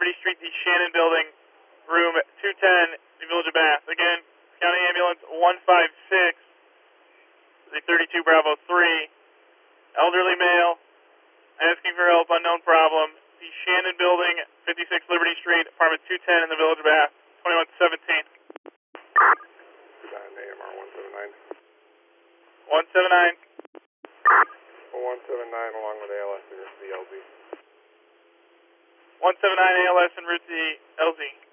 Liberty Street, the Shannon Building, room 210, the Village of Bath. Again, County Ambulance 156, the 32 Bravo 3, elderly male, asking for help, unknown problem. The Shannon Building, 56 Liberty Street, apartment 210 in the Village of Bath, 2117. AMR 179. 179. 179 along with ALS and the LZ. 179 ALS en route to the LZ.